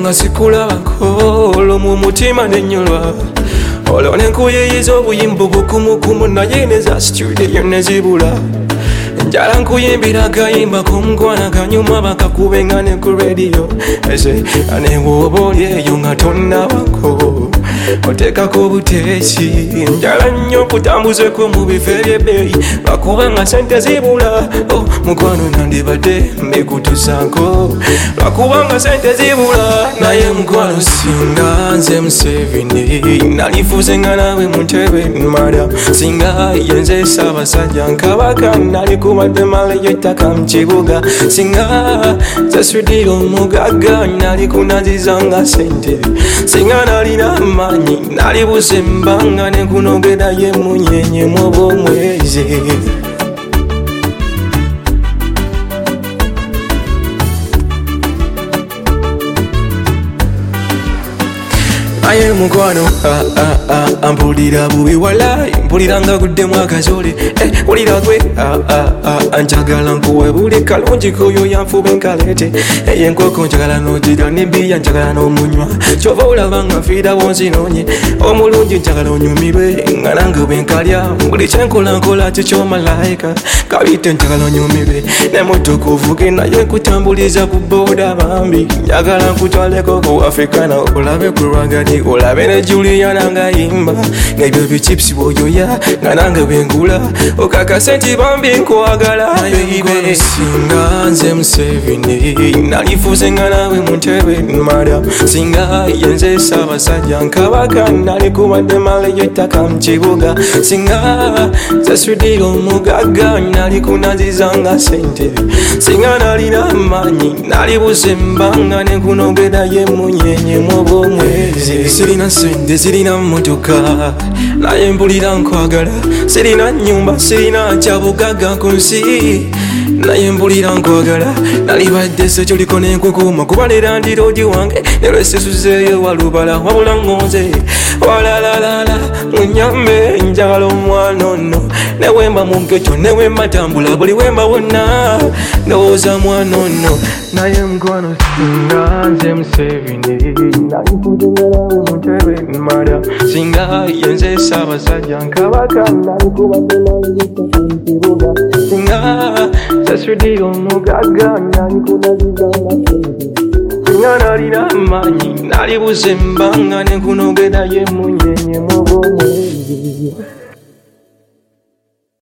nga sikulabako olwo mu mutima nenyolwa olwo nenkuyiyiza obuyimba obukumukumu naye neza studio nezibula njala nkuyimbira akayimba k'omukwana kanyuma bakakube nga ne ku radio ese anewoba oli eyo nga tonnabako oteekako obuteeki njala nnyo okutambuzeko mu bifo ebyebbeeyi lwakuba nga sente zibula mukwano nandibadde mbikutusaako lwakuba nga sente zibula naye mukwano singa nze Museveni nalifuze nga nawe mu ntebe mada singa yenze Ssaabasajja Nkabaka nalikubadde maleyo ettaka mu kibuga singa nze studio omugagga nalikunazizanga sente singa nalina amaanyi nalibuze mbanga nekunogera ye munyenye mu bwomwezi aye mukwano mpulira bubi walayi mpulira nga guddemu akazole wulira gwe njagala nkuwe buli kalungi koyo yanfuba enkalete eyenkoko njagala nogira nebiya njagala n'omunywa kyova olaba nga nfiirawo nzinoonye omulungi njagala onyumirwe nga nange bwenkalya buli kyenkola nkola kikyomalayika kabite njagala onyumirwe nemotoka ovuge naye nkutambuliza ku booda bambi njagala nkutwaleko ku Africana olabe ku Rwagadi olabe ne Juliana nga yimba ng'ebyo bichips bwoyoya nga nange bwengula okakase nti bambi nkwagala baby singa nze Museveni nalifuze nga nawe mu ntebe mada singa yenze Ssaabasajja Nkabaka nalikubadde maleyo ettaka mu kibuga singa nze studio omugagga nalikunazizanga sente singa nalina amaanyi nalibuze mbanga nekunogera ye munyenye mu bwomwezi sirina sente sirina mmotoka naye mpulira nkwagala sirina nnyumba sirina kyabugagga ku nsi naye mpulira nkwagala nalibadde se kyoliko nenkukuma kuba lera ndi rogi wange nelwesisuzeeyo walubala wabula ngonze walalalala munyambe njagala omwana ono newemba munkekyo newemba tambula buli wemba wonna ndowooza mwana ono naye mukwano singa nze Museveni nalifuze nga nawe mu ntebe mada singa yenze Ssaabasajja Nkabaka nalikubadde maleyo ettaka mu kibuga singa nze studio omugagga nalikunazizanga sente singa nalina amaanyi nalibuze mbanga nekunogera ye munyenye mu bwomwezi